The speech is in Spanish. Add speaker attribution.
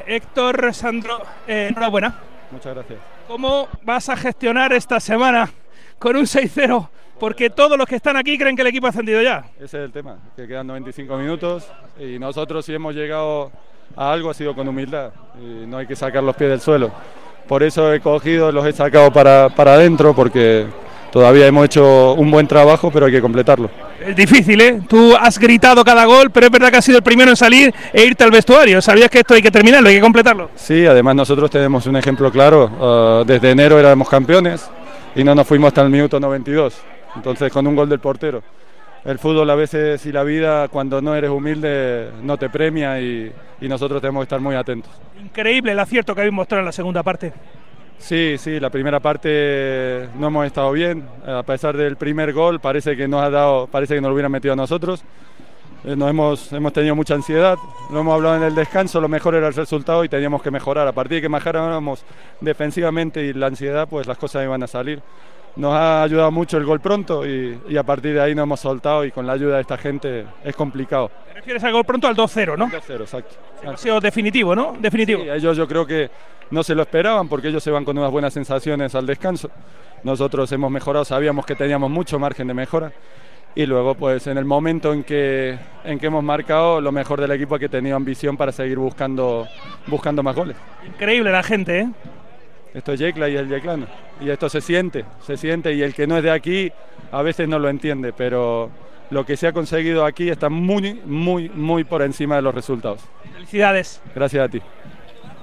Speaker 1: Héctor, Sandro, enhorabuena.
Speaker 2: Muchas gracias.
Speaker 1: ¿Cómo vas a gestionar esta semana con un 6-0? Porque todos los que están aquí creen que el equipo ha ascendido ya.
Speaker 2: Ese es el tema, que quedan 95 minutos y nosotros si hemos llegado a algo ha sido con humildad y no hay que sacar los pies del suelo. Por eso he cogido, los he sacado para adentro porque todavía hemos hecho un buen trabajo, pero hay que completarlo.
Speaker 1: Es difícil, ¿eh? Tú has gritado cada gol, pero es verdad que has sido el primero en salir e irte al vestuario. Sabías que esto hay que terminarlo, hay que completarlo.
Speaker 2: Sí, además nosotros tenemos un ejemplo claro. Desde enero éramos campeones y no nos fuimos hasta el minuto 92. Entonces con un gol del portero. El fútbol a veces y la vida cuando no eres humilde no te premia y nosotros tenemos que estar muy atentos.
Speaker 1: Increíble el acierto que habéis mostrado en la segunda parte.
Speaker 2: Sí, la primera parte no hemos estado bien, a pesar del primer gol parece que nos lo hubieran metido a nosotros. Hemos tenido mucha ansiedad, lo hemos hablado en el descanso, lo mejor era el resultado y teníamos que mejorar. A partir de que mejoráramos defensivamente y la ansiedad, pues las cosas iban a salir. Nos ha ayudado mucho el gol pronto y a partir de ahí nos hemos soltado y con la ayuda de esta gente es complicado.
Speaker 1: ¿Te refieres al gol pronto, al 2-0, no?
Speaker 2: 2-0, exacto.
Speaker 1: Ha sido definitivo, ¿no? Definitivo.
Speaker 2: Sí, ellos yo creo que no se lo esperaban porque ellos se van con unas buenas sensaciones al descanso. Nosotros hemos mejorado, sabíamos que teníamos mucho margen de mejora y luego pues en el momento en que hemos marcado, lo mejor del equipo es que tenía ambición para seguir buscando más goles.
Speaker 1: Increíble la gente, ¿eh?
Speaker 2: Esto es Yecla y el yeclano. Y esto se siente y el que no es de aquí a veces no lo entiende, pero lo que se ha conseguido aquí está muy por encima de los resultados.
Speaker 1: Felicidades.
Speaker 2: Gracias a ti.